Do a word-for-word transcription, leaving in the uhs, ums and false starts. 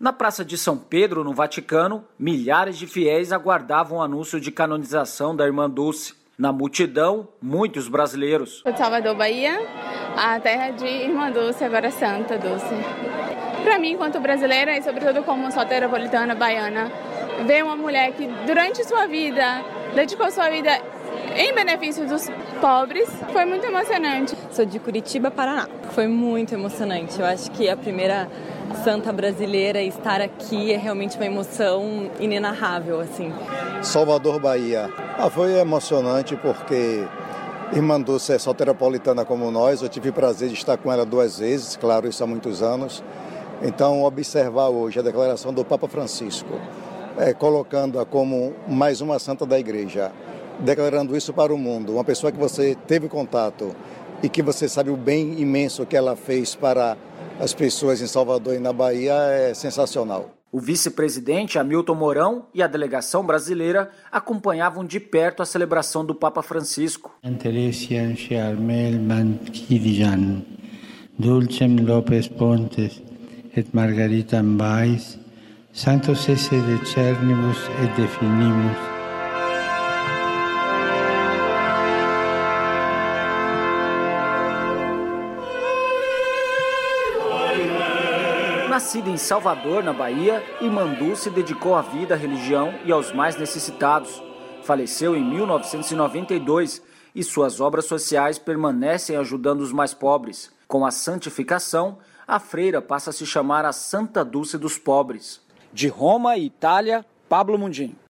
Na Praça de São Pedro, no Vaticano, milhares de fiéis aguardavam o anúncio de canonização da Irmã Dulce. Na multidão, muitos brasileiros. Sou de Salvador, Bahia, a terra de Irmã Dulce, agora Santa Dulce. Para mim, enquanto brasileira e sobretudo como soteropolitana baiana, ver uma mulher que durante sua vida dedicou sua vida em benefício dos pobres foi muito emocionante. Sou de Curitiba, Paraná. Foi muito emocionante. Eu acho que a primeira santa brasileira estar aqui é realmente uma emoção inenarrável, assim. Salvador, Bahia. Ah, foi emocionante porque Irmã Dulce é soteropolitana como nós. Eu tive o prazer de estar com ela duas vezes, claro, isso há muitos anos. Então, observar hoje a declaração do Papa Francisco, é, colocando-a como mais uma santa da Igreja, declarando isso para o mundo, uma pessoa que você teve contato e que você sabe o bem imenso que ela fez para as pessoas em Salvador e na Bahia, é sensacional. O vice-presidente Hamilton Mourão e a delegação brasileira acompanhavam de perto a celebração do Papa Francisco. Teresian Armel Mankidian, Dulcem Lopes Pontes et Margarita Ambais, Sanctos esse decernibus et definimus. Nascida em Salvador, na Bahia, Irmã Dulce dedicou a vida à religião e aos mais necessitados. Faleceu em mil novecentos e noventa e dois e suas obras sociais permanecem ajudando os mais pobres. Com a santificação, a freira passa a se chamar a Santa Dulce dos Pobres. De Roma e Itália, Pablo Mundim.